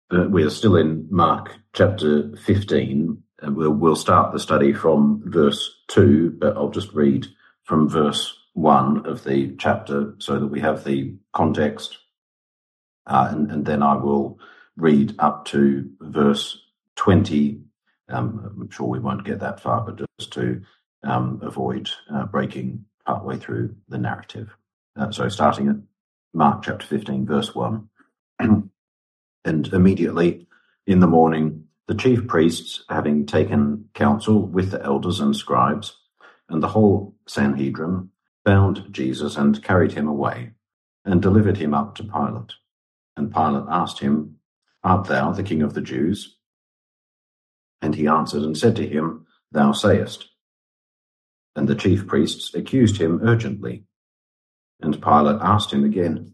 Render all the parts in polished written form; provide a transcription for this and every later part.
We are still in Mark chapter 15, and we'll start the study from verse 2, but I'll just read from verse 1 of the chapter so that we have the context, and then I will read up to verse 20. I'm sure we won't get that far, but just to avoid breaking partway through the narrative. So starting at Mark chapter 15, verse 1. And immediately in the morning, the chief priests, having taken counsel with the elders and scribes and the whole Sanhedrin, bound Jesus and carried him away and delivered him up to Pilate. And Pilate asked him, "Art thou the king of the Jews?" And he answered and said to him, "Thou sayest." And the chief priests accused him urgently. And Pilate asked him again,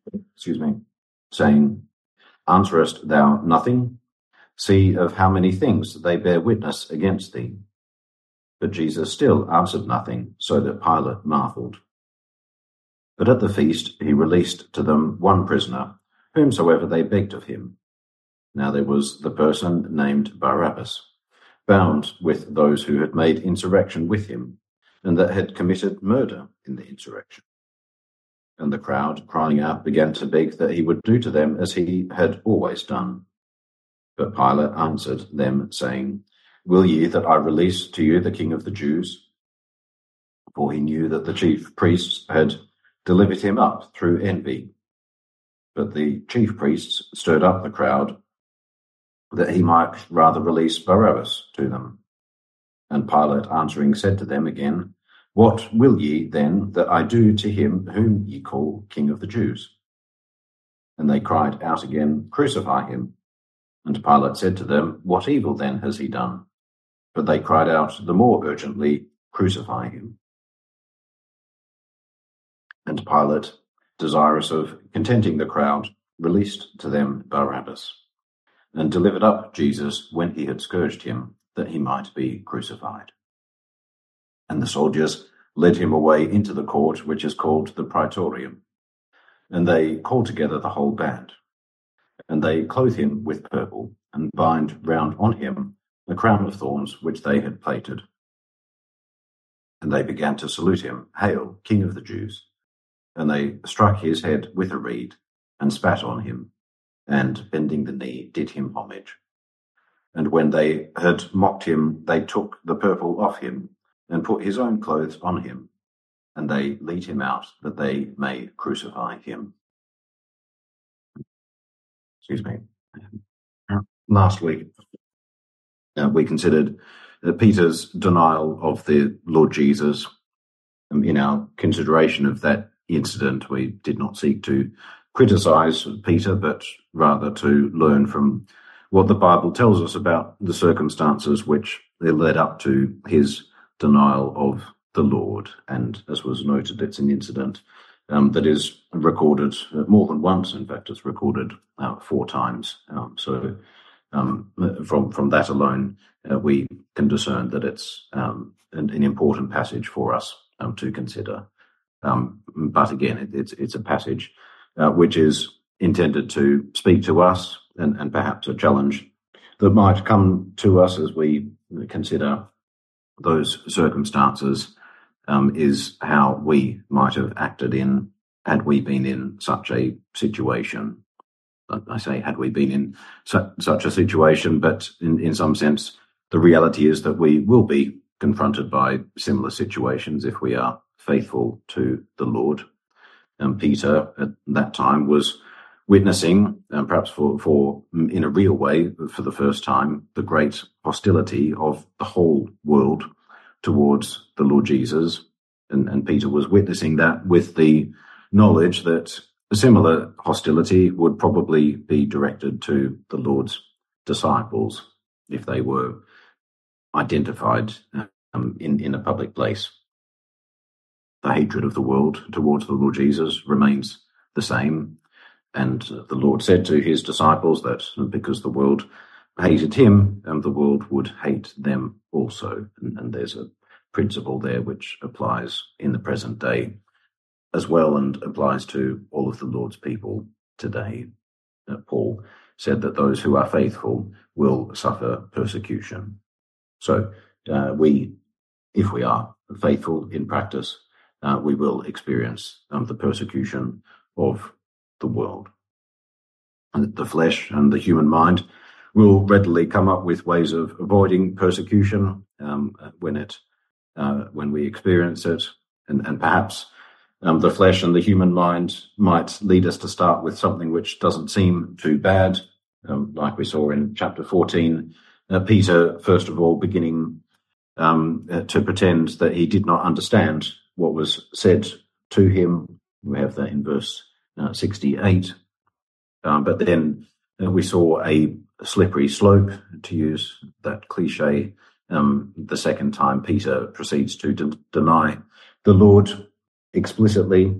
saying, "Answerest thou nothing? See of how many things they bear witness against thee." But Jesus still answered nothing, so that Pilate marveled. But at the feast he released to them one prisoner, whomsoever they begged of him. Now there was the person named Barabbas, bound with those who had made insurrection with him, and that had committed murder in the insurrection. And the crowd, crying out, began to beg that he would do to them as he had always done. But Pilate answered them, saying, "Will ye that I release to you the king of the Jews?" For he knew that the chief priests had delivered him up through envy. But the chief priests stirred up the crowd, that he might rather release Barabbas to them. And Pilate answering said to them again, "What will ye then that I do to him whom ye call King of the Jews?" And they cried out again, "Crucify him." And Pilate said to them, "What evil then has he done?" But they cried out the more urgently, "Crucify him." And Pilate, desirous of contenting the crowd, released to them Barabbas, and delivered up Jesus when he had scourged him, that he might be crucified. And the soldiers led him away into the court, which is called the Praetorium. And they called together the whole band. And they clothe him with purple, and bind round on him a crown of thorns which they had plaited. And they began to salute him, "Hail, King of the Jews!" And they struck his head with a reed, and spat on him, and bending the knee did him homage. And when they had mocked him, they took the purple off him, and put his own clothes on him, and they lead him out, that they may crucify him. Last week, we considered Peter's denial of the Lord Jesus. In our consideration of that incident, we did not seek to criticize Peter, but rather to learn from what the Bible tells us about the circumstances which led up to his denial of the Lord. And as was noted, it's an incident that is recorded more than once. In fact, it's recorded 4 times. So from that alone, we can discern that it's an important passage for us to consider. But again, it's a passage which is intended to speak to us, and perhaps a challenge that might come to us as we consider those circumstances is how we might have acted had we been in such a situation. I say had we been in such a situation, but in some sense, the reality is that we will be confronted by similar situations if we are faithful to the Lord. Peter at that time was witnessing, perhaps for in a real way, for the first time, the great hostility of the whole world towards the Lord Jesus. And Peter was witnessing that with the knowledge that a similar hostility would probably be directed to the Lord's disciples if they were identified in a public place. The hatred of the world towards the Lord Jesus remains the same. And the Lord said to his disciples that because the world hated him, the world would hate them also. And there's a principle there which applies in the present day as well, and applies to all of the Lord's people today. Paul said that those who are faithful will suffer persecution. So if we are faithful in practice, we will experience the persecution of the world. And the flesh and the human mind will readily come up with ways of avoiding persecution when we experience it, and perhaps the flesh and the human mind might lead us to start with something which doesn't seem too bad, like we saw in chapter 14. Peter, first of all, beginning to pretend that he did not understand what was said to him. We have that in verse 68. But then we saw a slippery slope, to use that cliche. The second time Peter proceeds to deny the Lord explicitly,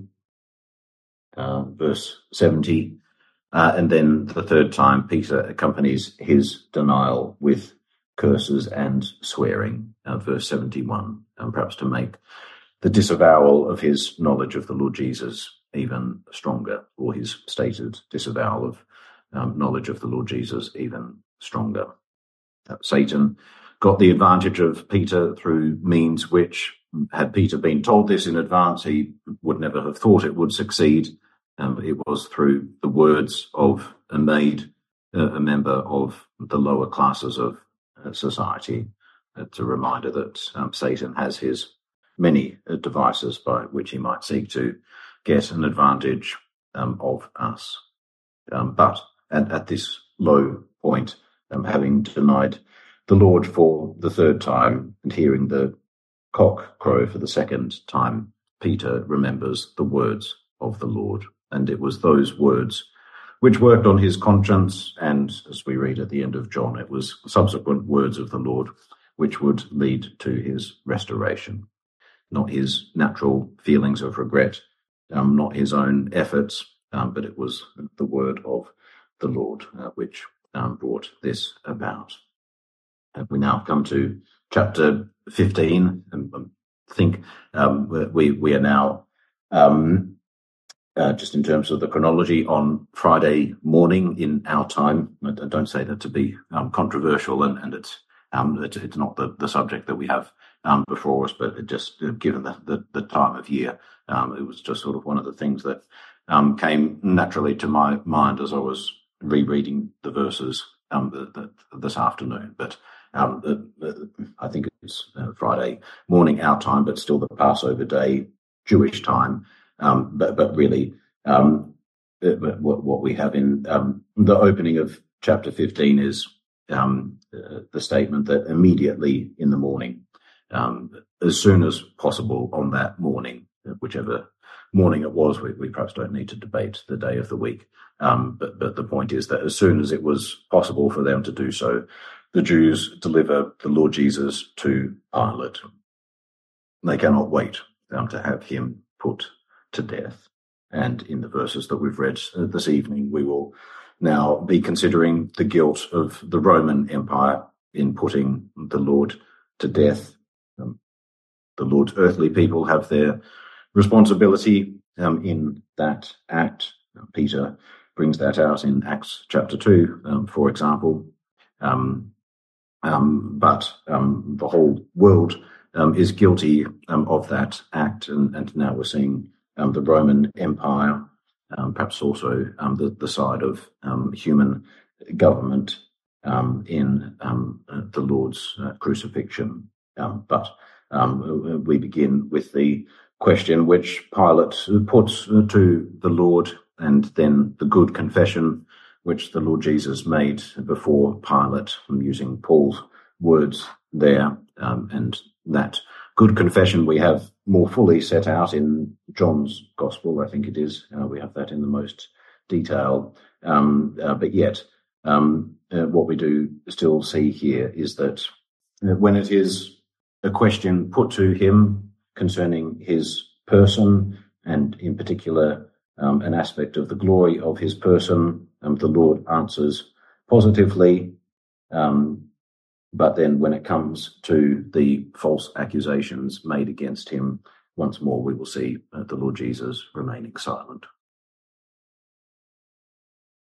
verse 70. And then the third time Peter accompanies his denial with curses and swearing, verse 71, perhaps to make the disavowal of his knowledge of the Lord Jesus even stronger, or his stated disavowal of knowledge of the Lord Jesus even stronger. Satan got the advantage of Peter through means which, had Peter been told this in advance, he would never have thought it would succeed. It was through the words of a maid, a member of the lower classes of society. It's a reminder that Satan has his many devices by which he might seek to get an advantage of us. But at this low point, having denied the Lord for the third time and hearing the cock crow for the second time, Peter remembers the words of the Lord. And it was those words which worked on his conscience, and as we read at the end of John, it was subsequent words of the Lord which would lead to his restoration. Not his natural feelings of regret, not his own efforts, but it was the word of the Lord which brought this about. We now come to chapter 15, and I think we are now, just in terms of the chronology, on Friday morning in our time. I don't say that to be controversial, and it's not the subject that we have before us, but it just, given the time of year, it was just sort of one of the things that came naturally to my mind as I was rereading the verses this afternoon. But I think it's Friday morning our time, but still the Passover day Jewish time. But really, what we have in the opening of chapter 15 is the statement that immediately in the morning, as soon as possible on that morning, whichever morning it was, we perhaps don't need to debate the day of the week. But the point is that as soon as it was possible for them to do so, the Jews deliver the Lord Jesus to Pilate. They cannot wait to have him put to death. And in the verses that we've read this evening, we will now be considering the guilt of the Roman Empire in putting the Lord to death. The Lord's earthly people have their responsibility in that act. Peter brings that out in Acts chapter 2, for example. But the whole world is guilty of that act, and now we're seeing the Roman Empire, perhaps also the side of human government in the Lord's crucifixion. But we begin with the question which Pilate puts to the Lord, and then the good confession which the Lord Jesus made before Pilate. I'm using Paul's words there, and that good confession we have more fully set out in John's Gospel, I think it is. We have that in the most detail. But yet, what we do still see here is that when it is a question put to him concerning his person, and in particular an aspect of the glory of his person, the Lord answers positively. But then when it comes to the false accusations made against him, once more we will see the Lord Jesus remaining silent.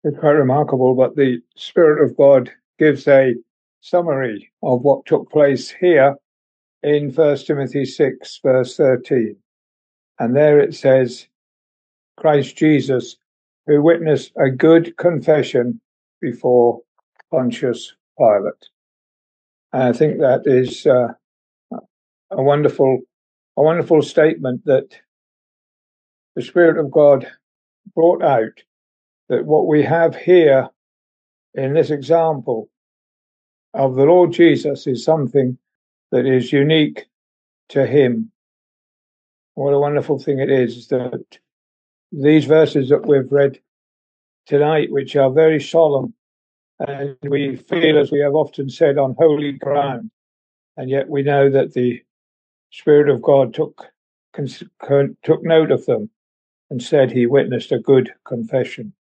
It's quite remarkable, but the Spirit of God gives a summary of what took place here in 1 Timothy 6, verse 13. And there it says, Christ Jesus, who witnessed a good confession before Pontius Pilate. And I think that is a wonderful statement that the Spirit of God brought out, that what we have here in this example of the Lord Jesus is something that is unique to him. What a wonderful thing it is that these verses that we've read tonight, which are very solemn, and we feel, as we have often said, on holy ground, and yet we know that the Spirit of God took note of them and said he witnessed a good confession.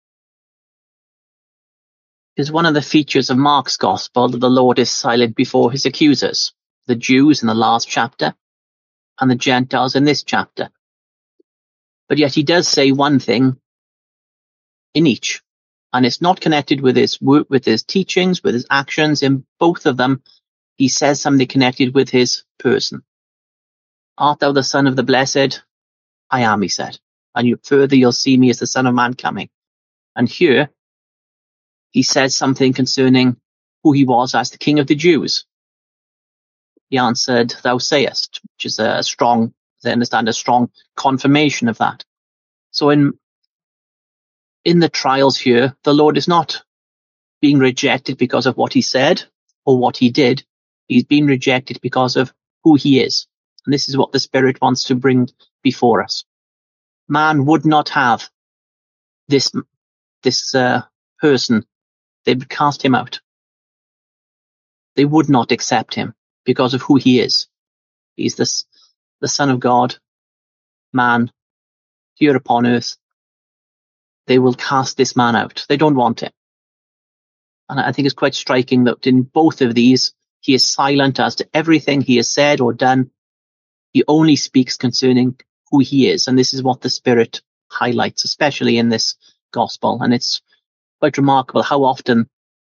Is one of the features of Mark's Gospel that the Lord is silent before his accusers, the Jews in the last chapter and the Gentiles in this chapter. But yet he does say one thing in each, and it's not connected with his work, with his teachings, with his actions. In both of them, he says something connected with his person. Art thou the Son of the Blessed? I am, he said. And further you'll see me as the Son of Man coming. And here, he says something concerning who he was as the King of the Jews. He answered, thou sayest, which is a strong confirmation of that. So in the trials here, the Lord is not being rejected because of what he said or what he did. He's being rejected because of who he is. And this is what the Spirit wants to bring before us. Man would not have this person. They would cast him out. They would not accept him because of who he is. He's the Son of God, man, here upon earth. They will cast this man out. They don't want him. And I think it's quite striking that in both of these, he is silent as to everything he has said or done. He only speaks concerning who he is. And this is what the Spirit highlights, especially in this gospel. And it's quite remarkable how often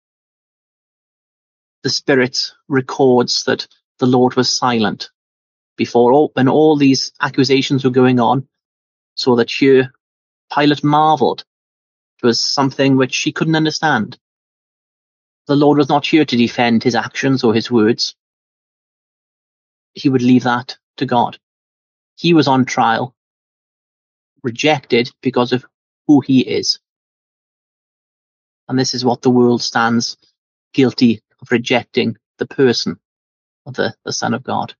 the Spirit records that the Lord was silent before when all these accusations were going on, so that here Pilate marveled. It was something which he couldn't understand. The Lord was not here to defend his actions or his words. He would leave that to God. He was on trial, rejected because of who he is. And this is what the world stands guilty of, rejecting the person of the Son of God.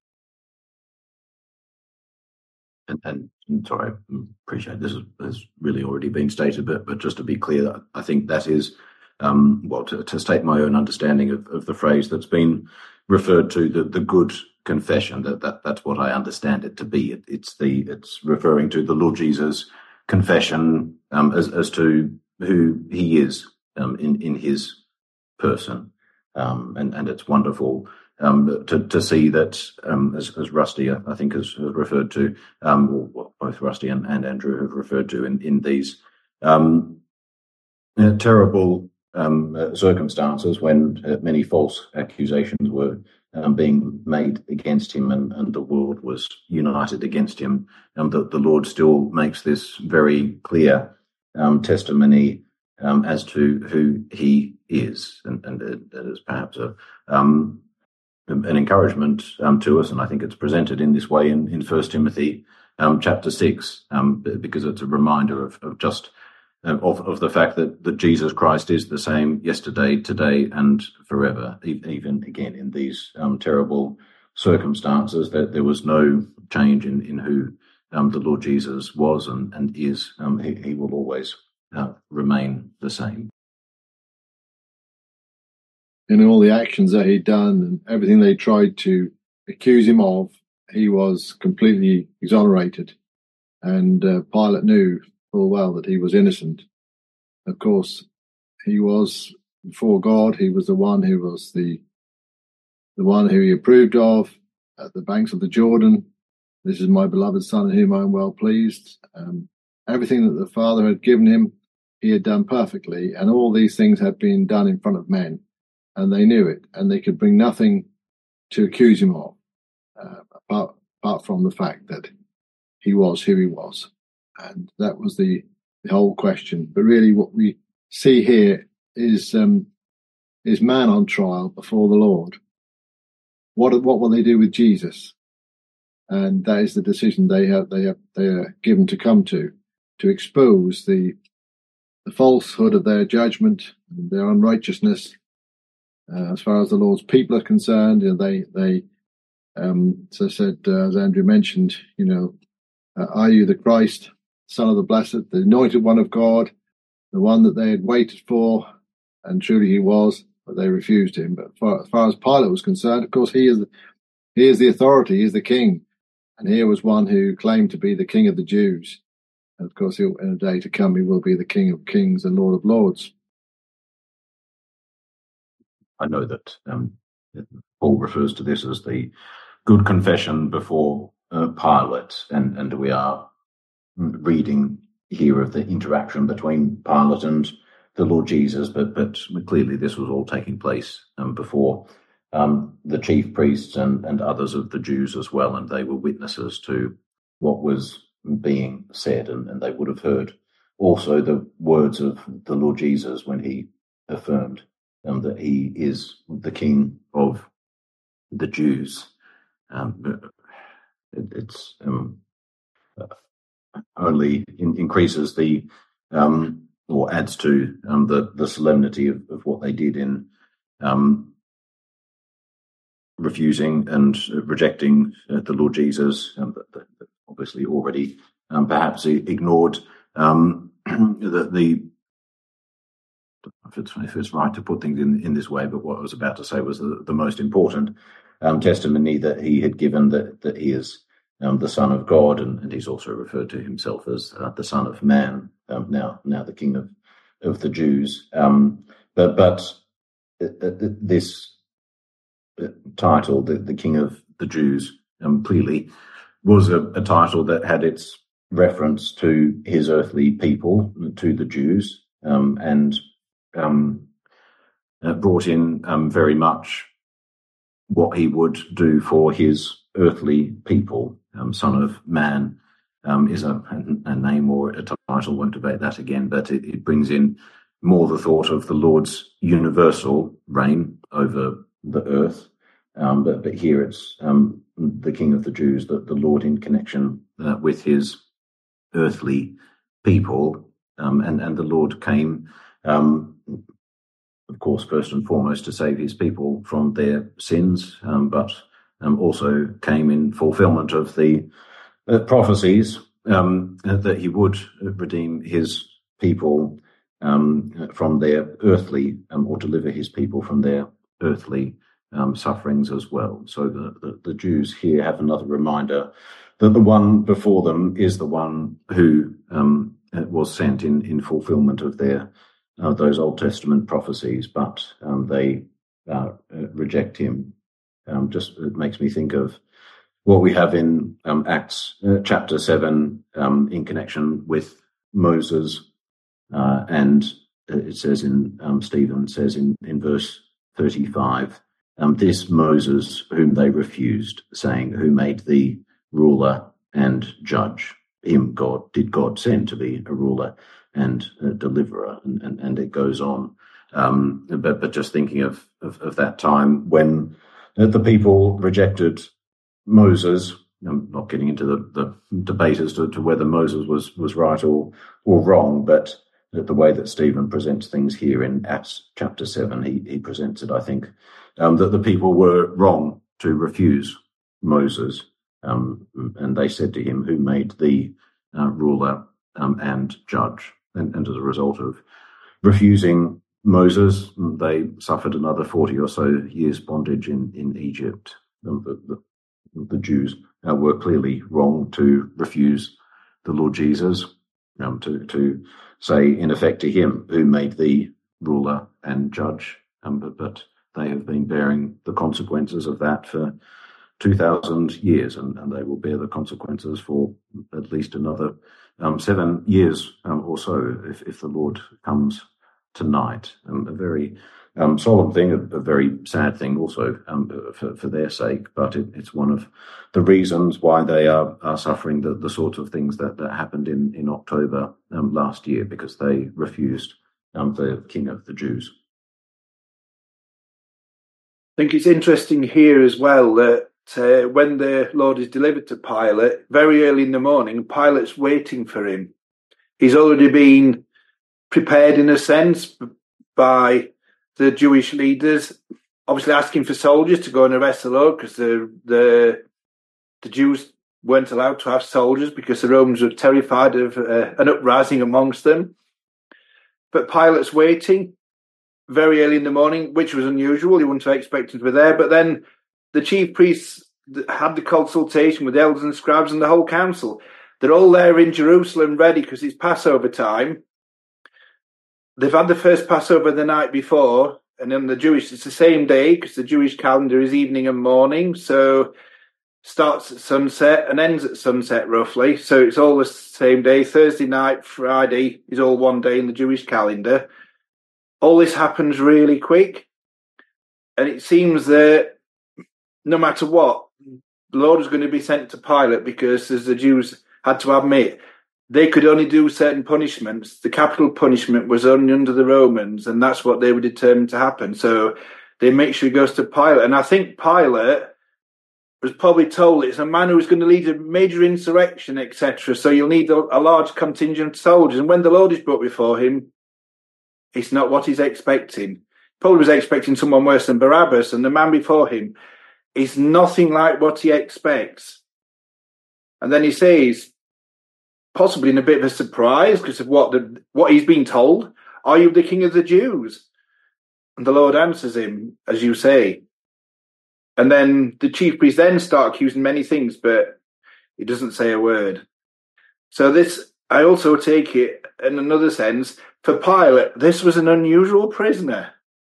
And sorry, I appreciate this has really already been stated, but just to be clear, I think that is, to state my own understanding of the phrase that's been referred to, the good confession, that's what I understand it to be. It's referring to the Lord Jesus' confession as to who he is in his person, and it's wonderful to see that, as Rusty I think has referred to, both Rusty and Andrew have referred to in these terrible circumstances when many false accusations were being made against him, and the world was united against him, that the Lord still makes this very clear testimony as to who he is, and it is perhaps an encouragement to us, and I think it's presented in this way in 1 Timothy chapter 6, because it's a reminder of just of the fact that Jesus Christ is the same yesterday, today, and forever. Even again in these terrible circumstances, that there was no change in who the Lord Jesus was and is. He will always remain the same. In all the actions that he'd done and everything they tried to accuse him of, he was completely exonerated. And Pilate knew full well that he was innocent. Of course, he was before God. He was the one who was the one who he approved of at the banks of the Jordan. This is my beloved Son in whom I am well pleased. Everything that the Father had given him he had done perfectly, and all these things had been done in front of men, and they knew it, and they could bring nothing to accuse him of, apart from the fact that he was who he was. And that was the whole question. But really what we see here is man on trial before the Lord. What will they do with Jesus? And that is the decision they are given to come to expose the falsehood of their judgment, and their unrighteousness. As far as the Lord's people are concerned, they so said, as Andrew mentioned, are you the Christ, Son of the Blessed, the Anointed One of God, the one that they had waited for? And truly he was, but they refused him. But as far as Pilate was concerned, of course, he is the authority, he is the king. And here was one who claimed to be the King of the Jews. And of course, in a day to come, he will be the King of Kings and Lord of Lords. I know that Paul refers to this as the good confession before Pilate, and we are reading here of the interaction between Pilate and the Lord Jesus, but clearly this was all taking place before the chief priests and others of the Jews as well, and they were witnesses to what was being said, and they would have heard also the words of the Lord Jesus when he affirmed that he is the King of the Jews. It's only increases the or adds to the solemnity of what they did in refusing and rejecting the Lord Jesus, that obviously already perhaps ignored if it's right to put things in this way, but what I was about to say was the most important testimony that he had given, that he is the Son of God, and he's also referred to himself as the Son of Man, now the King of the Jews. But this title, the King of the Jews, clearly was a title that had its reference to his earthly people, to the Jews, and brought in very much what he would do for his earthly people. Son of Man is a name or a title, won't debate that again, but it brings in more the thought of the Lord's universal reign over the earth. But here it's the King of the Jews, the Lord in connection with his earthly people. And the Lord came, of course, first and foremost to save his people from their sins, but also came in fulfillment of the prophecies that he would redeem his people from their earthly, or deliver his people from their earthly sufferings as well. So the Jews here have another reminder that the one before them is the one who was sent in fulfillment of their those Old Testament prophecies, but they reject him. Just it makes me think of what we have in Acts chapter 7 in connection with Moses, and it says Stephen says in verse 35, this Moses whom they refused, saying, who made thee ruler and judge? Him did God send to be a ruler and a deliverer, and it goes on. But just thinking of that time when the people rejected Moses. I'm not getting into the debate as to whether Moses was right or wrong, but the way that Stephen presents things here in Acts chapter 7, he presents it, I think, that the people were wrong to refuse Moses, and they said to him, who made thee ruler and judge? And as a result of refusing Moses, they suffered another 40 or so years bondage in Egypt. The Jews were clearly wrong to refuse the Lord Jesus, to say in effect to him, who made thee ruler and judge? But they have been bearing the consequences of that for 2,000 years, and they will bear the consequences for at least another 7 years or so if the Lord comes tonight. A very solemn thing, a very sad thing also for their sake, but it's one of the reasons why they are suffering the sort of things that happened in October last year, because they refused the King of the Jews. I think it's interesting here as well that when the Lord is delivered to Pilate, very early in the morning, Pilate's waiting for him. He's already been prepared in a sense by the Jewish leaders, obviously asking for soldiers to go and arrest the Lord, because the Jews weren't allowed to have soldiers because the Romans were terrified of an uprising amongst them. But Pilate's waiting very early in the morning, which was unusual. He wouldn't have expected to be there. But then the chief priests had the consultation with the elders and scribes and the whole council. They're all there in Jerusalem ready because it's Passover time. They've had the first Passover the night before, and then it's the same day because the Jewish calendar is evening and morning. So starts at sunset and ends at sunset roughly. So it's all the same day. Thursday night, Friday is all one day in the Jewish calendar. All this happens really quick. And it seems that no matter what, the Lord is going to be sent to Pilate because, as the Jews had to admit, they could only do certain punishments. The capital punishment was only under the Romans, and that's what they were determined to happen. So they make sure he goes to Pilate. And I think Pilate was probably told it's a man who's going to lead a major insurrection, etc. So you'll need a large contingent of soldiers. And when the Lord is brought before him, it's not what he's expecting. Probably was expecting someone worse than Barabbas, and the man before him is nothing like what he expects. And then he says, possibly in a bit of a surprise because of what he's been told, "Are you the King of the Jews?" And the Lord answers him, as you say. And then the chief priests then start accusing many things, but he doesn't say a word. So this, I also take it in another sense, for Pilate, this was an unusual prisoner.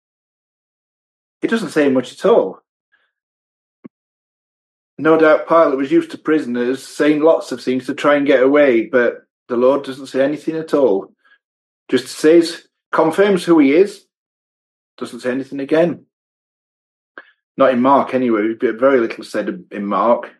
It doesn't say much at all. No doubt Pilate was used to prisoners saying lots of things to try and get away, but the Lord doesn't say anything at all. Just says, confirms who he is, doesn't say anything again. Not in Mark anyway, very little said in Mark.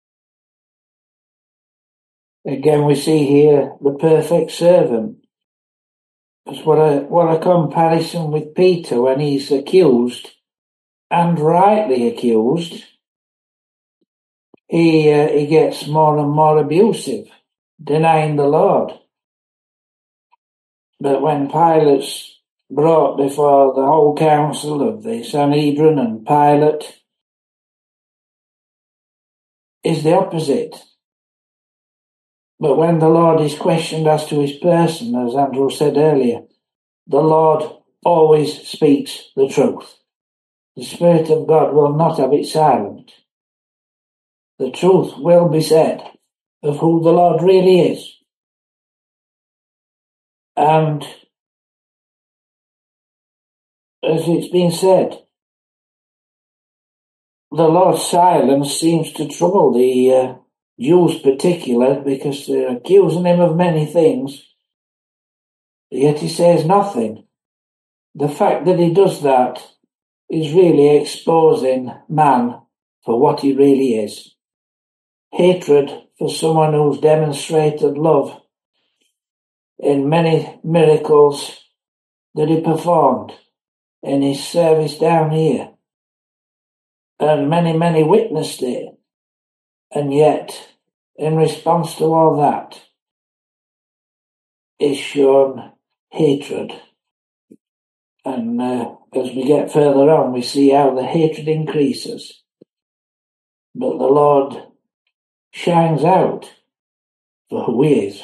Again, we see here the perfect servant. Because what a comparison with Peter when he's accused, and rightly accused. He gets more and more abusive, denying the Lord. But when Pilate's brought before the whole council of the Sanhedrin and Pilate, is the opposite. But when the Lord is questioned as to his person, as Andrew said earlier, the Lord always speaks the truth. The Spirit of God will not have it silent. The truth will be said of who the Lord really is. And as it's been said, the Lord's silence seems to trouble the Jews particular, because they're accusing him of many things, yet he says nothing. The fact that he does that is really exposing man for what he really is. Hatred for someone who's demonstrated love in many miracles that he performed in his service down here. And many witnessed it. And yet, in response to all that, is shown hatred. And as we get further on, we see how the hatred increases. But the Lord shines out for who he is.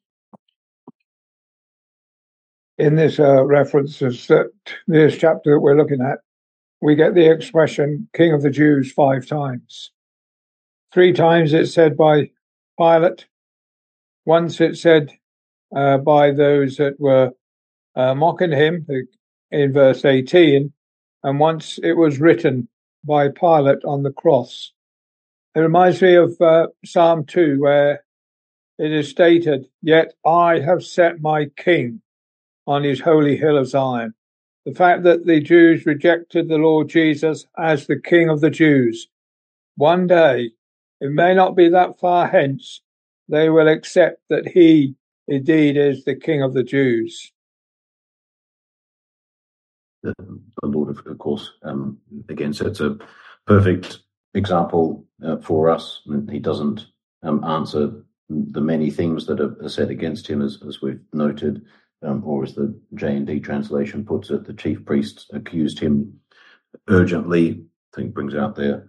In this reference, this chapter that we're looking at, we get the expression King of the Jews 5 times. 3 times it's said by Pilate. Once it's said by those that were mocking him in verse 18. And once it was written by Pilate on the cross It reminds me of Psalm 2, where it is stated, "Yet I have set my king on his holy hill of Zion." The fact that the Jews rejected the Lord Jesus as the King of the Jews, one day, it may not be that far hence, they will accept that he indeed is the King of the Jews. The Lord, of course, again sets a perfect example for us. He doesn't answer the many things that are said against him, as we've noted, or as the J&D translation puts it, the chief priests accused him urgently. I think brings out their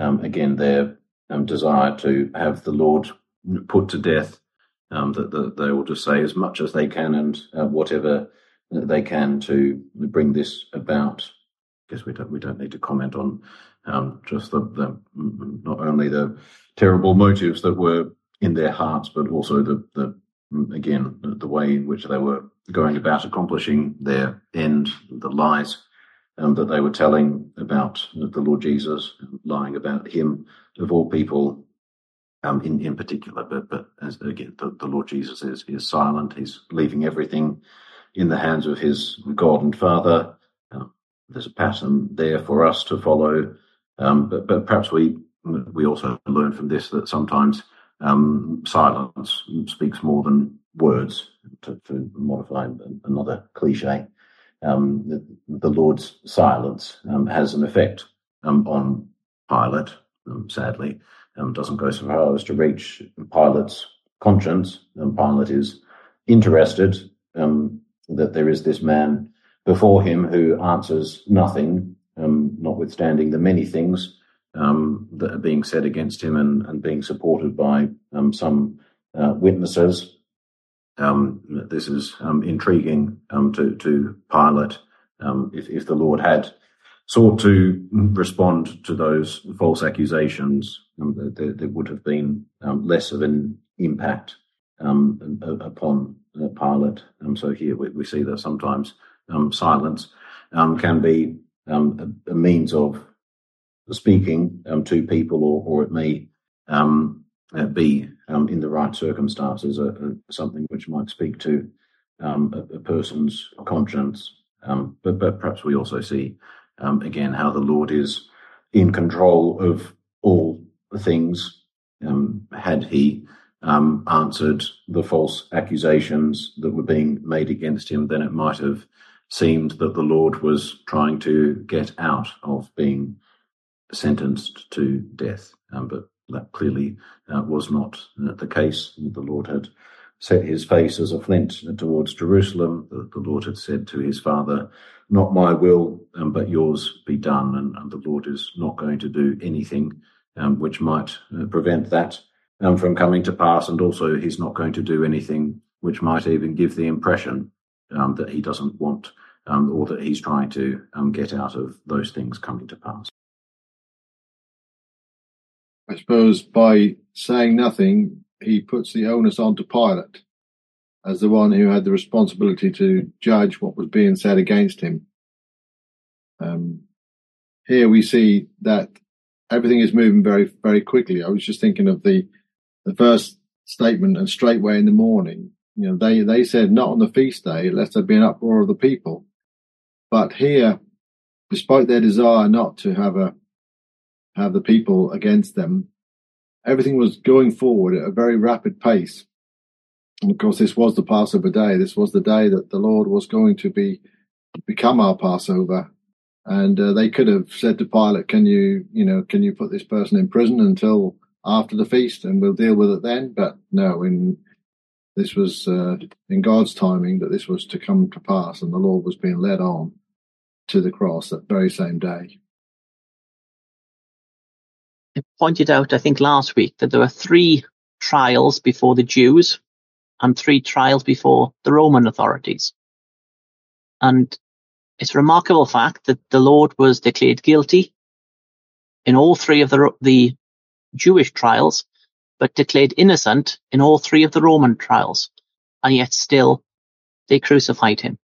desire to have the Lord put to death. That they will just say as much as they can and whatever they can to bring this about. I guess we don't need to comment on just the not only the terrible motives that were in their hearts, but also the way in which they were going about accomplishing their end, the lies that they were telling about the Lord Jesus, lying about him of all people, in particular. But as again, the Lord Jesus is silent. He's leaving everything in the hands of his God and Father. There's a pattern there for us to follow, but perhaps we also learn from this that sometimes silence speaks more than words. To modify another cliche, the Lord's silence has an effect on Pilate. Sadly, doesn't go so far as to reach Pilate's conscience. Pilate is interested that there is this man before him who answers nothing, notwithstanding the many things that are being said against him and being supported by some witnesses. This is intriguing to Pilate. If the Lord had sought to respond to those false accusations, there would have been less of an impact upon Pilate. So here we see that sometimes silence can be a means of speaking to people, or it may be in the right circumstances something which might speak to a person's conscience. But perhaps we also see again how the Lord is in control of all things. Had he answered the false accusations that were being made against him, then it might have seemed that the Lord was trying to get out of being sentenced to death. But that clearly was not the case. The Lord had set his face as a flint towards Jerusalem. The Lord had said to his Father, "Not my will, but yours be done." And the Lord is not going to do anything which might prevent that from coming to pass. And also he's not going to do anything which might even give the impression that he doesn't want or that he's trying to get out of those things coming to pass. I suppose by saying nothing, he puts the onus onto Pilate as the one who had the responsibility to judge what was being said against him. Here we see that everything is moving very, very quickly. I was just thinking of the first statement, and straightway in the morning. You know, they said, "Not on the feast day, lest there be an uproar of the people." But here, despite their desire not to have the people against them, everything was going forward at a very rapid pace. And of course, this was the Passover day. This was the day that the Lord was going to become our Passover. And they could have said to Pilate, can you put this person in prison until after the feast and we'll deal with it then? But no, this was in God's timing that this was to come to pass, and the Lord was being led on to the cross that very same day. I pointed out, I think last week, that there were 3 trials before the Jews and 3 trials before the Roman authorities. And it's a remarkable fact that the Lord was declared guilty in all 3 of the Jewish trials, but declared innocent in all 3 of the Roman trials. And yet still they crucified him.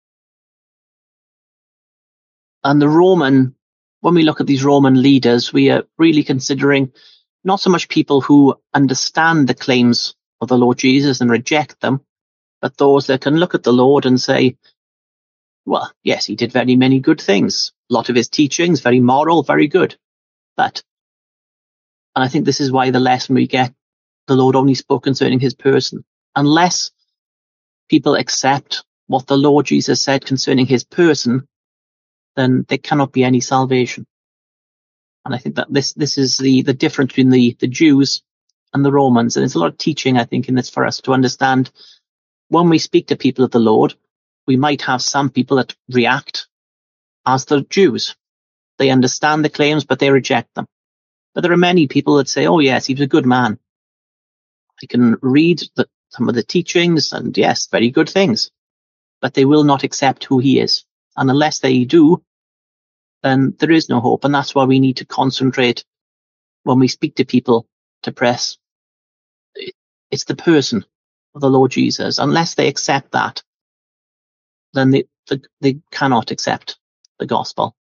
And when we look at these Roman leaders, we are really considering not so much people who understand the claims of the Lord Jesus and reject them, but those that can look at the Lord and say, well, yes, he did very many good things. A lot of his teachings, very moral, very good. But, and I think this is why the lesson we get, the Lord only spoke concerning his person. Unless people accept what the Lord Jesus said concerning his person, then there cannot be any salvation. And I think that this is the difference between the Jews and the Romans. And there's a lot of teaching, I think, in this for us to understand. When we speak to people of the Lord, we might have some people that react as the Jews. They understand the claims, but they reject them. But there are many people that say, oh yes, he was a good man. I can read some of the teachings and yes, very good things. But they will not accept who he is. And unless they do, then there is no hope. And that's why we need to concentrate when we speak to people to press. It's the person of the Lord Jesus. Unless they accept that, then they cannot accept the gospel.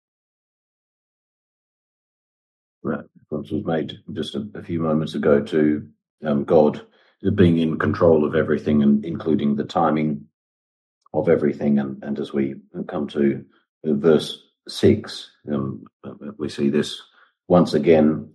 Reference was made just a few moments ago to God being in control of everything, and including the timing of everything. And as we come to verse 6, we see this once again.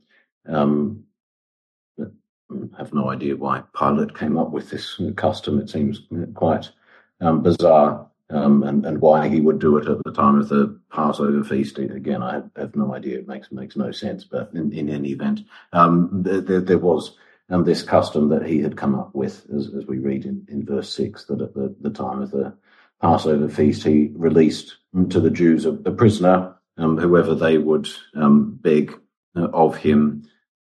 I have no idea why Pilate came up with this custom. It seems quite bizarre, and why he would do it at the time of the Passover feast. Again, I have no idea. It makes no sense. But in any event, there was this custom that he had come up with, as we read in verse 6, that at the time of the Passover feast, he released to the Jews a prisoner, whoever they would beg of him.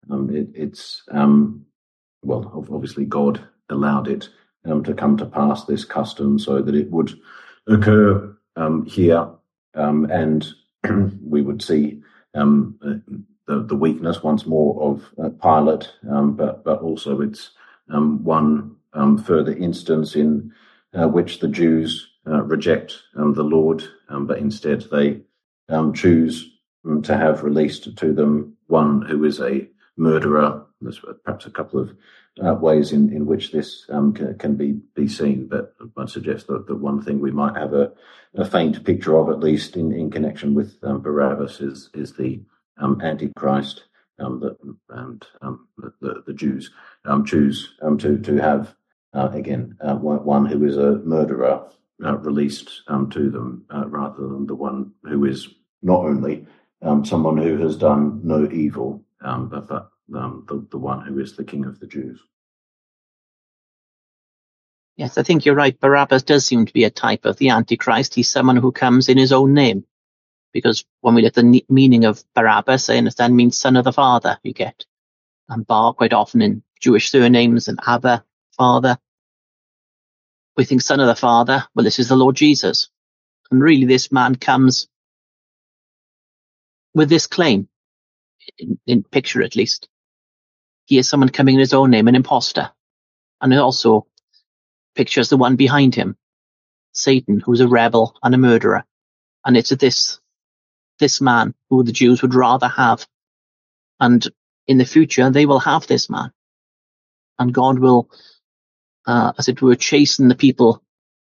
Well, obviously God allowed it to come to pass, this custom, so that it would occur here, and we would see the weakness once more of Pilate, but also it's one further instance in which the Jews reject the Lord, but instead they choose to have released to them one who is a murderer. There's perhaps a couple of ways in which this can be seen, but I'd suggest that one thing we might have a faint picture of, at least in connection with Barabbas, is the Antichrist, the Jews choose to have again one who is a murderer released to them, rather than the one who is not only someone who has done no evil, but the one who is the King of the Jews. Yes, I think you're right. Barabbas does seem to be a type of the Antichrist. He's someone who comes in his own name. Because when we look at the meaning of Barabbas, I understand means son of the father, you get. And Bar quite often in Jewish surnames, and Abba, father. We think son of the father, well, this is the Lord Jesus. And really this man comes with this claim, in picture at least. He is someone coming in his own name, an imposter. And it also pictures the one behind him, Satan, who's a rebel and a murderer. And it's this man who the Jews would rather have. And in the future, they will have this man. And God will, as it were, chasten the people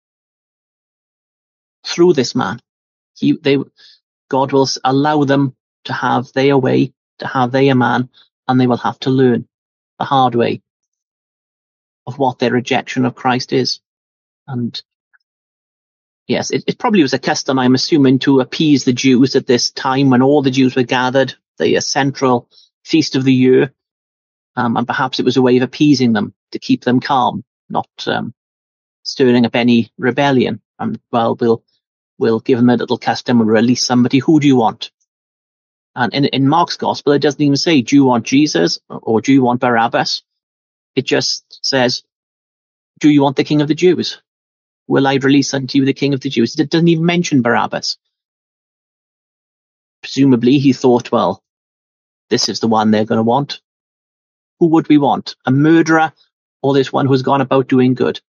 through this man. God will allow them to have their way, to have their man, and they will have to learn the hard way of what their rejection of Christ is. And yes, it probably was a custom, I'm assuming, to appease the Jews at this time when all the Jews were gathered, the central feast of the year. And perhaps it was a way of appeasing them, to keep them calm, not stirring up any rebellion. And, well, we'll give them a little custom, we'll release somebody. Who do you want? And in Mark's gospel, it doesn't even say, do you want Jesus or do you want Barabbas? It just says, do you want the King of the Jews? Will I release unto you the King of the Jews? It doesn't even mention Barabbas. Presumably he thought, well, this is the one they're going to want. Who would we want? A murderer, or this one who's gone about doing good?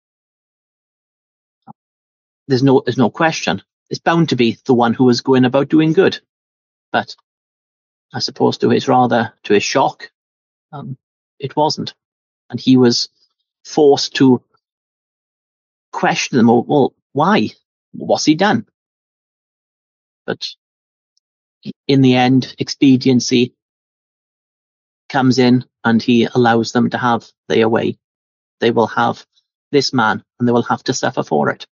There's no question. It's bound to be the one who was going about doing good. But I suppose to his shock, it wasn't. And he was forced to question them. Well, why? What's he done? But in the end, expediency comes in and he allows them to have their way. They will have this man and they will have to suffer for it.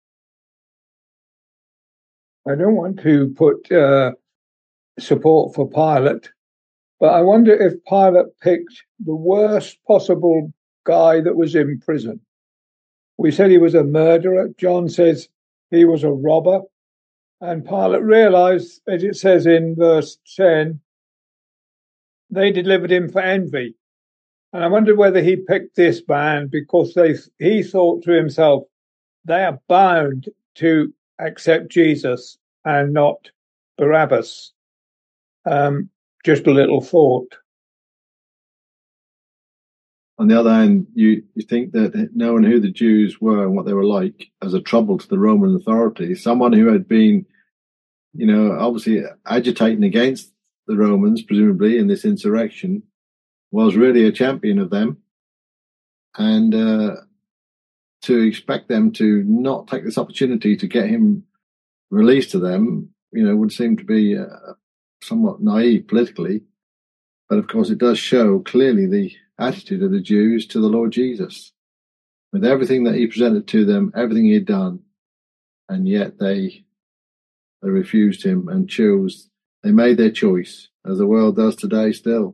I don't want to put support for Pilate, but I wonder if Pilate picked the worst possible guy that was in prison. We said he was a murderer. John says he was a robber. And Pilate realized, as it says in verse 10, they delivered him for envy. And I wonder whether he picked this man because he thought to himself, they are bound to accept Jesus and not Barabbas. Just a little thought. On the other hand, you think that knowing who the Jews were and what they were like as a trouble to the Roman authorities, someone who had been, obviously agitating against the Romans, presumably in this insurrection, was really a champion of them. And to expect them to not take this opportunity to get him released to them, would seem to be somewhat naive politically. But of course, it does show clearly the attitude of the Jews to the Lord Jesus, with everything that he presented to them, everything he had done, and yet they refused him and chose. They made their choice, as the world does today still.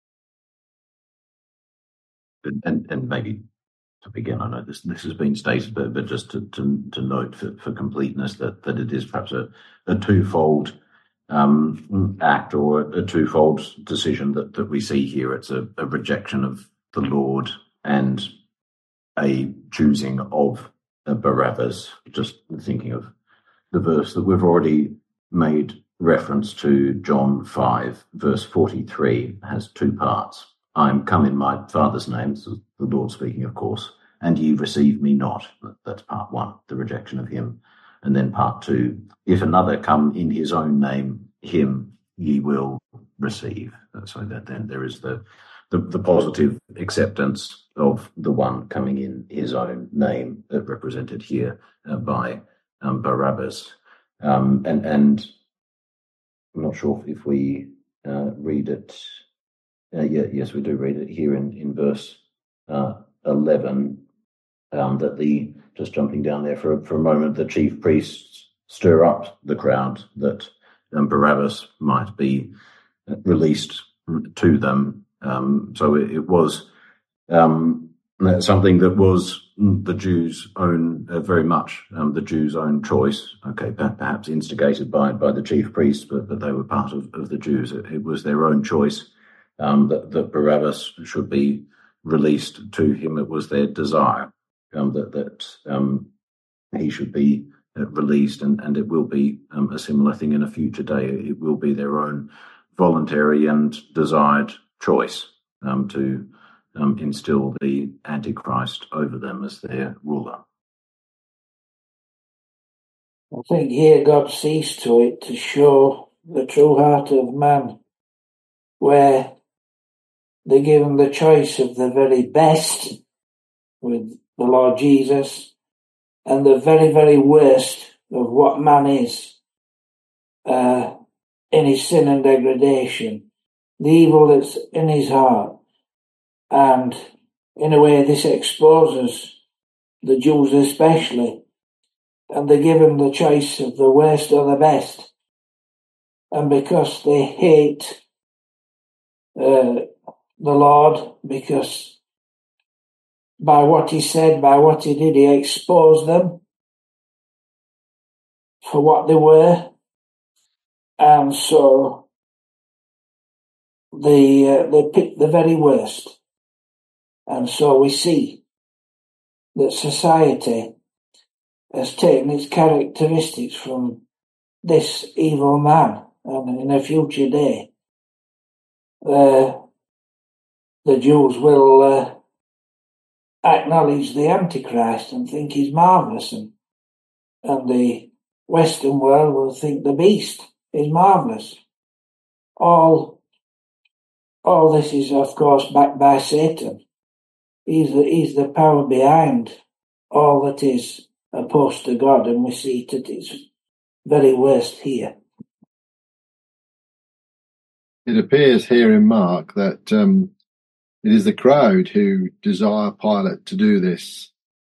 And maybe to begin, I know this has been stated, but just to note for completeness that it is perhaps a twofold act or a twofold decision that we see here. It's a rejection of the Lord and a choosing of Barabbas. Just thinking of the verse that we've already made reference to, John 5, verse 43, has two parts. I am come in my Father's name, so the Lord speaking, of course, and ye receive me not. That's part one, the rejection of him. And then part two, if another come in his own name, him ye will receive. So that then there is the positive acceptance of the one coming in his own name, represented here by Barabbas. And I'm not sure if we read it. Yes, we do read it here in verse 11. That just jumping down there for a moment, the chief priests stir up the crowd that Barabbas might be released to them. So it was something that was the Jews' own, very much the Jews' own choice. Okay, perhaps instigated by the chief priests, but they were part of the Jews. It was their own choice that Barabbas should be released to him. It was their desire that he should be released, and it will be a similar thing in a future day. It will be their own voluntary and desired choice to instill the Antichrist over them as their ruler. I think here God sees to it to show the true heart of man, where they give him the choice of the very best with the Lord Jesus and the very, very worst of what man is in his sin and degradation, the evil that's in his heart. And in a way, this exposes the Jews especially, and they give him the choice of the worst or the best. And because they hate the Lord, because by what he said, by what he did, he exposed them for what they were. And so they picked the very worst. And so we see that society has taken its characteristics from this evil man. And in a future day, the Jews will acknowledge the Antichrist and think he's marvellous, and the Western world will think the beast is marvellous. All all this is, of course, backed by Satan. He's the power behind all that is opposed to God, and we see it at its very worst here. It appears here in Mark that it is the crowd who desire Pilate to do this,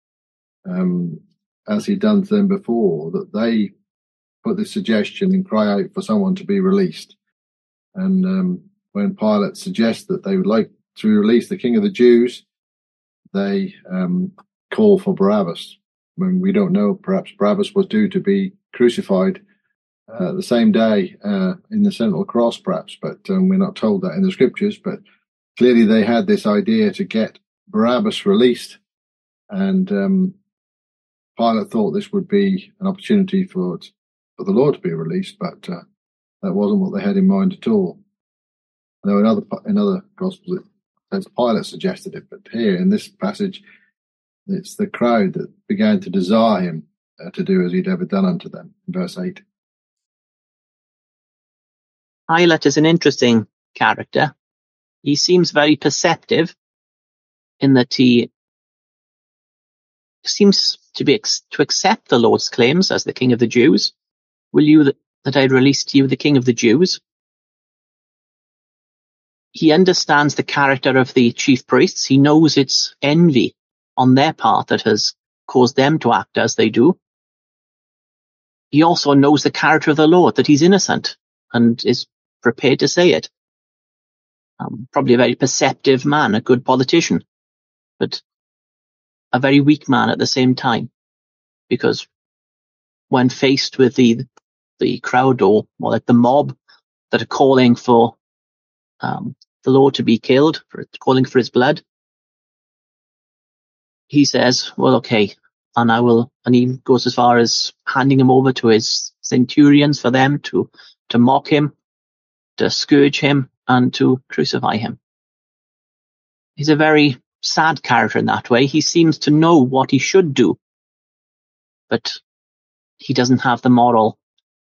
as he'd done to them before, that they put this suggestion and cry out for someone to be released. And when Pilate suggests that they would like to release the King of the Jews, they call for Barabbas. When we don't know, perhaps Barabbas was due to be crucified the same day in the central cross, perhaps, but we're not told that in the scriptures. But clearly they had this idea to get Barabbas released, and Pilate thought this would be an opportunity for the Lord to be released, but that wasn't what they had in mind at all. Now, in other Gospels, it says Pilate suggested it, but here in this passage, it's the crowd that began to desire him to do as he'd ever done unto them, in verse 8. Pilate is an interesting character. He seems very perceptive in that he seems to accept the Lord's claims as the King of the Jews. Will you that I release to you the King of the Jews? He understands the character of the chief priests. He knows it's envy on their part that has caused them to act as they do. He also knows the character of the Lord, that he's innocent, and is prepared to say it. Probably a very perceptive man, a good politician, but a very weak man at the same time, because when faced with the crowd or more like the mob that are calling for the Lord to be killed, calling for his blood, he says, well, okay, and he goes as far as handing him over to his centurions for them to mock him, to scourge him, and to crucify him. He's a very sad character in that way. He seems to know what he should do, but he doesn't have the moral,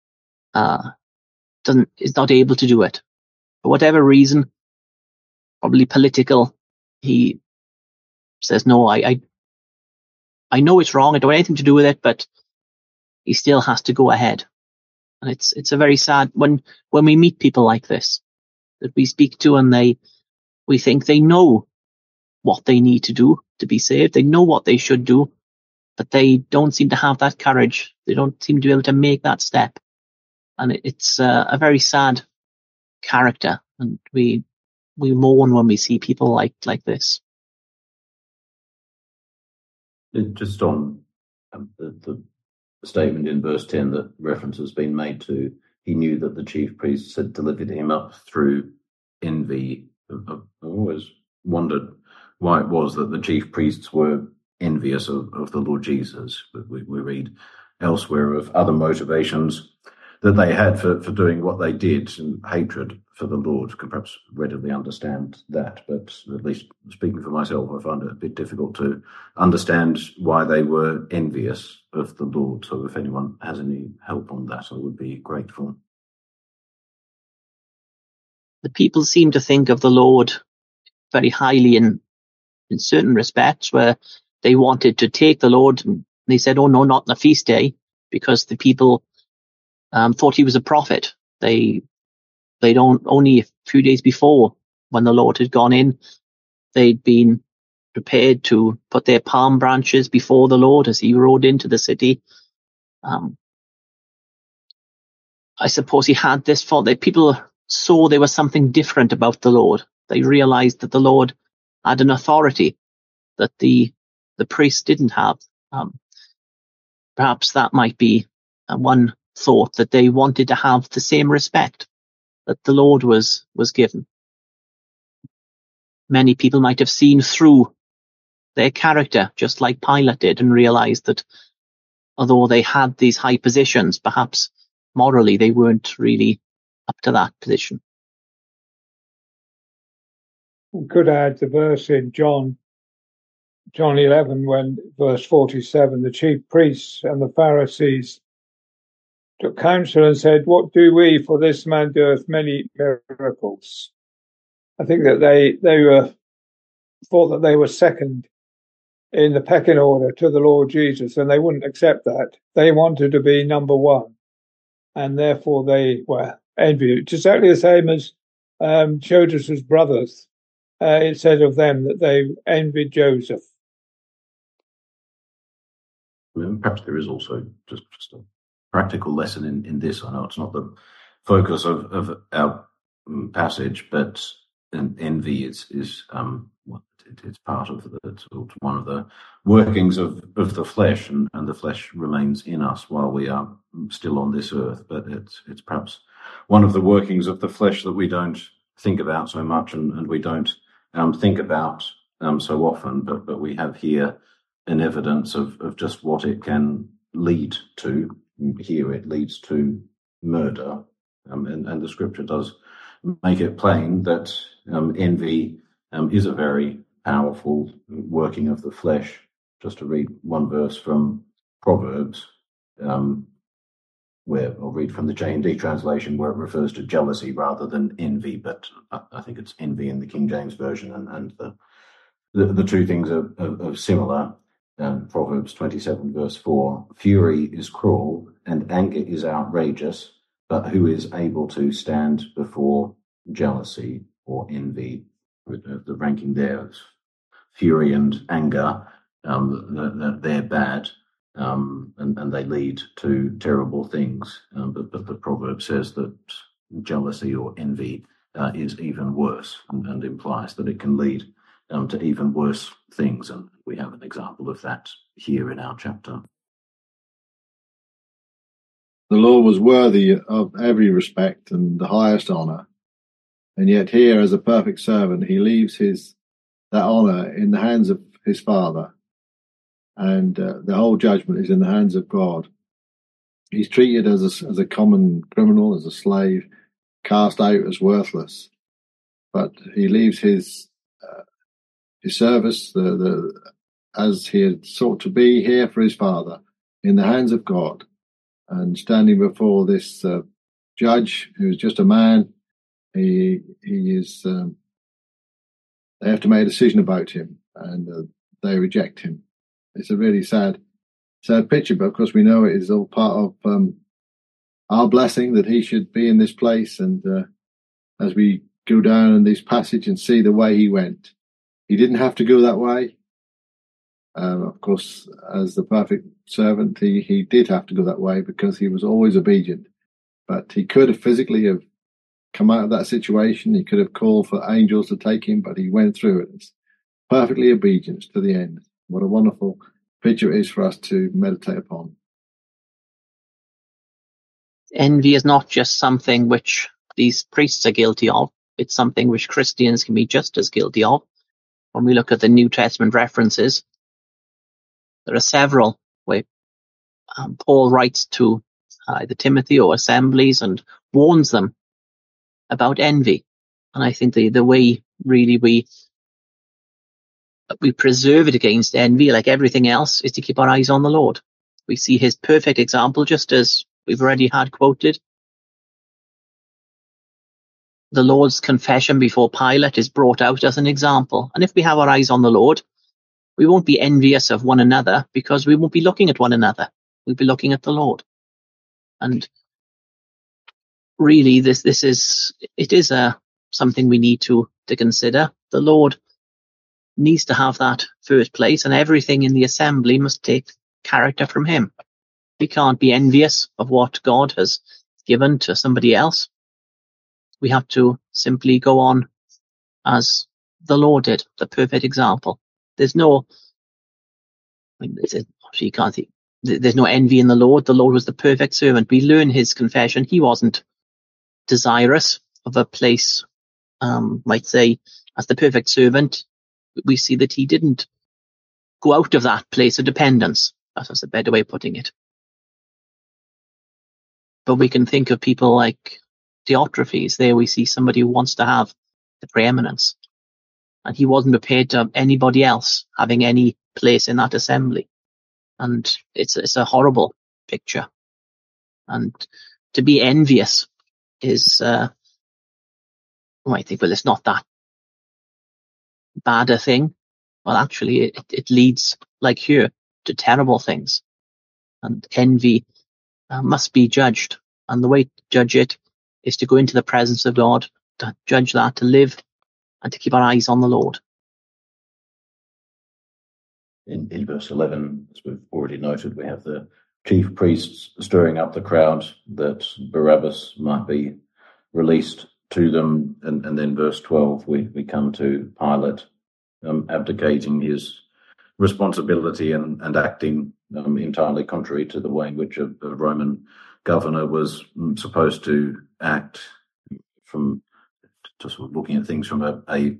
is not able to do it. For whatever reason, probably political, he says, no, I know it's wrong, I don't want anything to do with it, but he still has to go ahead. And it's a very sad, when we meet people like this, that we speak to, and we think they know what they need to do to be saved. They know what they should do, but they don't seem to have that courage. They don't seem to be able to make that step. And it's a very sad character, and we mourn when we see people like this. Just on the statement in verse 10 that reference has been made to, he knew that the chief priests had delivered him up through envy. I've always wondered why it was that the chief priests were envious of the Lord Jesus. We read elsewhere of other motivations that they had for doing what they did, and hatred for the Lord. Can perhaps readily understand that, but at least speaking for myself, I find it a bit difficult to understand why they were envious of the Lord. So if anyone has any help on that, I would be grateful. The people seem to think of the Lord very highly in certain respects, where they wanted to take the Lord, and they said, oh no, not on the feast day, because the people thought he was a prophet. They don't, only a few days before, when the Lord had gone in, they'd been prepared to put their palm branches before the Lord as he rode into the city. I suppose he had this thought that people saw there was something different about the Lord. They realized that the Lord had an authority that the priests didn't have. Perhaps that might be one thought, that they wanted to have the same respect that the Lord was given. Many people might have seen through their character, just like Pilate did, and realized that although they had these high positions, perhaps morally they weren't really up to that position. We could add the verse in John 11, when verse 47, the chief priests and the Pharisees took counsel and said, what do we, for this man doeth many miracles? I think that they were thought that they were second in the pecking order to the Lord Jesus, and they wouldn't accept that. They wanted to be number one, and therefore they were envied. It's exactly the same as Joseph's brothers. It said of them that they envied Joseph. Perhaps there is also just a practical lesson in this. I know it's not the focus of our passage, but envy is it's part of one of the workings of the flesh, and the flesh remains in us while we are still on this earth. But it's perhaps one of the workings of the flesh that we don't think about so much, and we don't think about so often. But we have here an evidence of just what it can lead to. Here it leads to murder, and the scripture does make it plain that envy is a very powerful working of the flesh. Just to read one verse from Proverbs, where I'll read from the J&D translation, where it refers to jealousy rather than envy, but I think it's envy in the King James Version, and the two things are similar. Proverbs 27 verse 4, fury is cruel and anger is outrageous, but who is able to stand before jealousy or envy? The ranking there is fury and anger, they're bad, and they lead to terrible things. But the proverb says that jealousy or envy is even worse, and implies that it can lead to even worse things. And we have an example of that here in our chapter. The Lord was worthy of every respect and the highest honour, and yet here, as a perfect servant, he leaves that honour in the hands of his Father, and the whole judgment is in the hands of God. He's treated as a common criminal, as a slave, cast out as worthless, but he leaves his service, as he had sought to be here for his Father, in the hands of God, and standing before this judge who is just a man. He is. They have to make a decision about him, and they reject him. It's a really sad picture, but of course we know it is all part of our blessing that he should be in this place. And as we go down in this passage and see the way he went, he didn't have to go that way. Of course, as the perfect servant, he did have to go that way because he was always obedient. But he could have physically have come out of that situation. He could have called for angels to take him, but he went through it. It's perfectly obedient to the end. What a wonderful picture it is for us to meditate upon. Envy is not just something which these priests are guilty of. It's something which Christians can be just as guilty of. When we look at the New Testament references, there are several where Paul writes to either Timothy or assemblies and warns them about envy. And I think the way really we preserve it against envy, like everything else, is to keep our eyes on the Lord. We see his perfect example, just as we've already had quoted. The Lord's confession before Pilate is brought out as an example. And if we have our eyes on the Lord, we won't be envious of one another, because we won't be looking at one another. We'll be looking at the Lord. And really, it is something we need to consider. The Lord needs to have that first place, and everything in the assembly must take character from him. We can't be envious of what God has given to somebody else. We have to simply go on as the Lord did, the perfect example. There's no envy in the Lord. The Lord was the perfect servant. We learn his confession. He wasn't desirous of a place, might say, as the perfect servant. We see that he didn't go out of that place of dependence. That's a better way of putting it. But we can think of people like Diotrephes. There we see somebody who wants to have the preeminence. And he wasn't prepared to have anybody else having any place in that assembly. And it's a horrible picture. And to be envious is, I think, well, it's not that badder thing, well, actually, it leads, like here, to terrible things. And envy must be judged. And the way to judge it is to go into the presence of God, to judge that, to live, and to keep our eyes on the Lord. In verse 11, as we've already noted, we have the chief priests stirring up the crowd that Barabbas might be released to them. And then verse 12, we come to Pilate abdicating his responsibility and acting entirely contrary to the way in which a Roman governor was supposed to act, from just sort of looking at things from a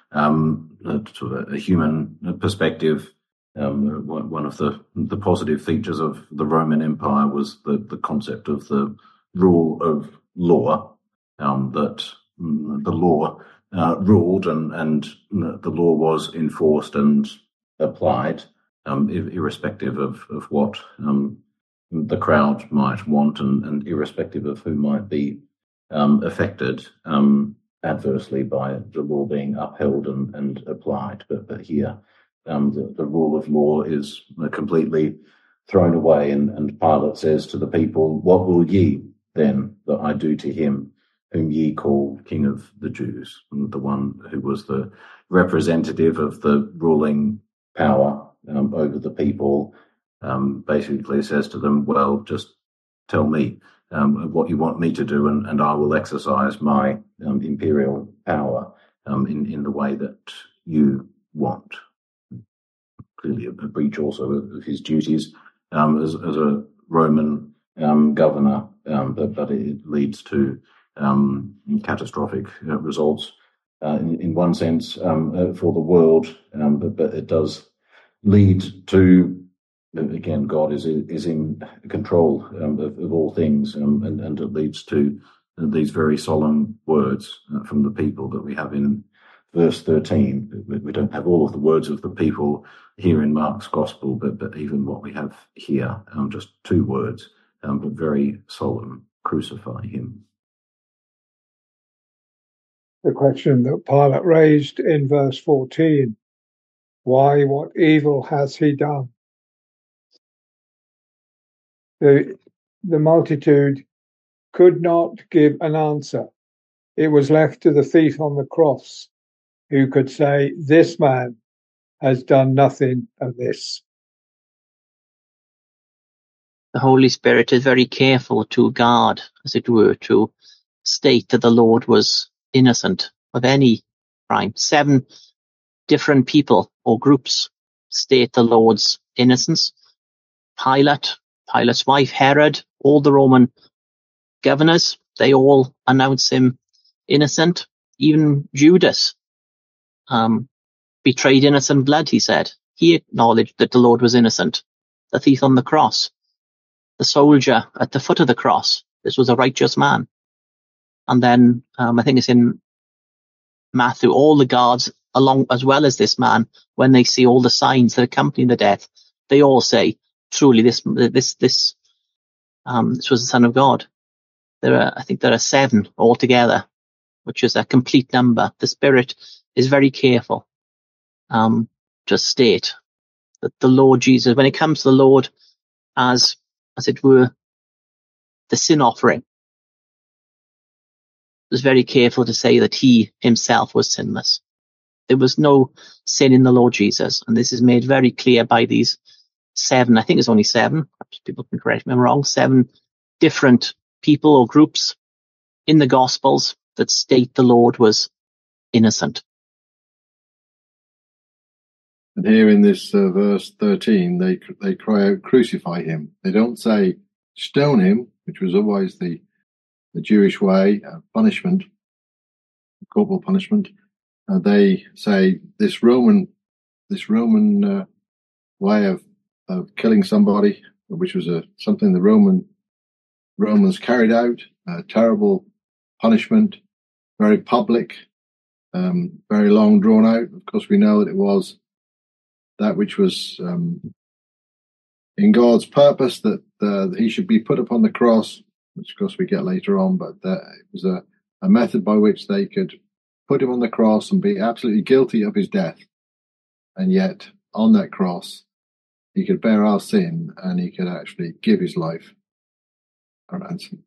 human perspective. One of the positive features of the Roman Empire was the concept of the rule of law, that the law ruled and the law was enforced and applied, irrespective of what the crowd might want and irrespective of who might be affected adversely by the law being upheld and applied. But here, the rule of law is completely thrown away, and Pilate says to the people, "What will ye then that I do to him whom ye call King of the Jews?" And the one who was the representative of the ruling power over the people basically says to them, "Well, just tell me what you want me to do, and I will exercise my imperial power in the way that you want." Clearly a breach also of his duties as a Roman governor, but it leads to catastrophic results in one sense for the world, but it does lead to, again, God is in control of all things, and it leads to these very solemn words from the people that we have in verse 13. We don't have all of the words of the people here in Mark's Gospel, but even what we have here, just two words, but very solemn: crucify him. The question that Pilate raised in verse 14, why, what evil has he done? The multitude could not give an answer. It was left to the thief on the cross, who could say, "This man has done nothing of this." The Holy Spirit is very careful to guard, as it were, to state that the Lord was innocent of any crime. 7 different people or groups state the Lord's innocence. Pilate, Pilate's wife, Herod, all the Roman governors, they all announce him innocent. Even Judas betrayed innocent blood, he said. He acknowledged that the Lord was innocent. The thief on the cross, the soldier at the foot of the cross, this was a righteous man. And then I think it's in Matthew, all the guards, along as well as this man, when they see all the signs that accompany the death, they all say, "Truly, this was the Son of God." I think there are 7 altogether, which is a complete number. The Spirit is very careful to state that the Lord Jesus, when it comes to the Lord as it were, the sin offering, was very careful to say that he himself was sinless. There was no sin in the Lord Jesus, and this is made very clear by these 7, I think it's only 7, perhaps people can correct me if I'm wrong, 7 different people or groups in the Gospels that state the Lord was innocent. And here in this verse 13, they cry out, "Crucify him." They don't say stone him, which was always the Jewish way of punishment, corporal punishment. They say this Roman way of killing somebody, which was something the Romans carried out, terrible punishment, very public, very long drawn out. Of course, we know that it was that which was in God's purpose, that he should be put upon the cross, which of course we get later on, but it was a method by which they could put him on the cross and be absolutely guilty of his death. And yet, on that cross, he could bear our sin and he could actually give his life a ransom.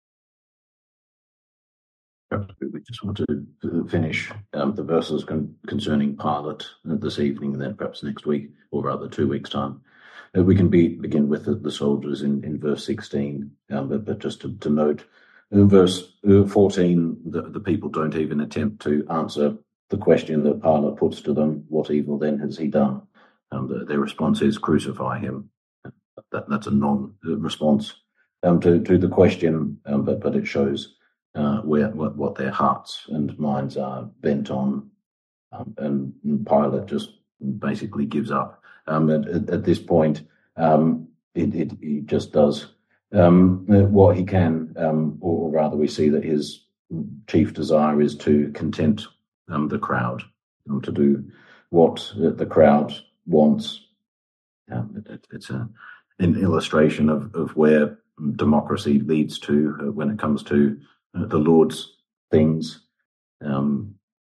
We just want to finish the verses concerning Pilate this evening, and then perhaps next week, or rather 2 weeks' time. We can begin with the soldiers in verse 16, but just to note, in verse 14, the people don't even attempt to answer the question that Pilate puts to them, what evil then has he done? Their response is, crucify him. That's a non-response to the question, but it shows what their hearts and minds are bent on. And Pilate just basically gives up. At this point, he just does what he can, or rather we see that his chief desire is to content the crowd, to do what the crowd wants. It's an illustration of where democracy leads to when it comes to the Lord's things. And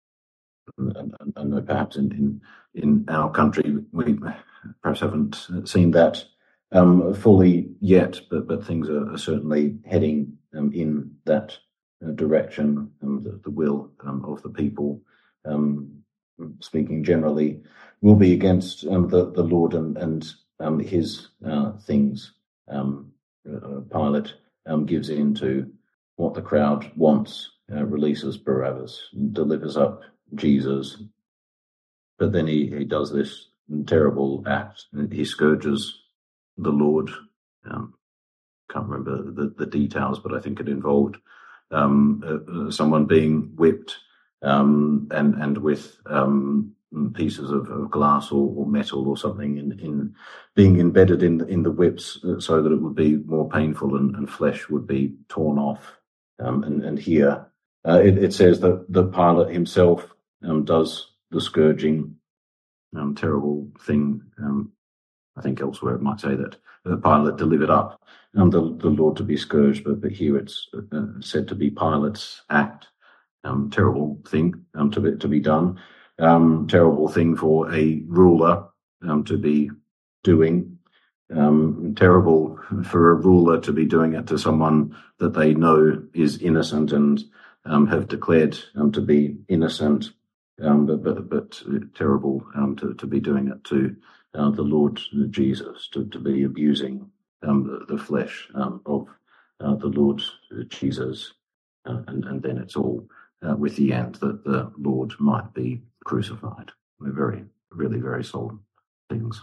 perhaps in our country we perhaps haven't seen that fully yet, but things are certainly heading in that direction. The will of the people, speaking generally, will be against the Lord and his things. Pilate gives in to what the crowd wants, releases Barabbas, delivers up Jesus, but then he does this terrible act. He scourges the Lord. Can't remember the details, but I think it involved someone being whipped and with pieces of glass or metal or something in being embedded in the whips, so that it would be more painful and flesh would be torn off. And here it says that Pilate himself does the scourging. Terrible thing. I think elsewhere it might say that Pilate delivered up the Lord to be scourged, but here it's said to be Pilate's act. Terrible thing to be done. Terrible thing for a ruler to be doing. Terrible for a ruler to be doing it to someone that they know is innocent and have declared to be innocent. But terrible to be doing it to the Lord Jesus, to be abusing the flesh of the Lord Jesus, and then it's all with the end that the Lord might be crucified. They're really very solemn things.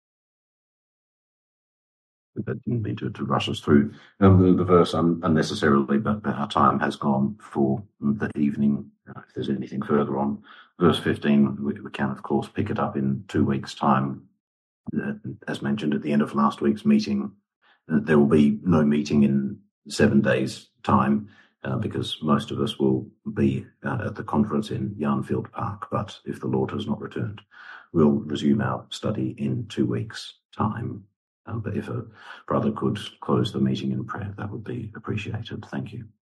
I didn't mean to rush us through the verse unnecessarily, but our time has gone for the evening. If there's anything further on verse 15, we can, of course, pick it up in 2 weeks' time. As mentioned at the end of last week's meeting, there will be no meeting in 7 days' time because most of us will be at the conference in Yarnfield Park. But if the Lord has not returned, we'll resume our study in 2 weeks' time. But if a brother could close the meeting in prayer, that would be appreciated. Thank you.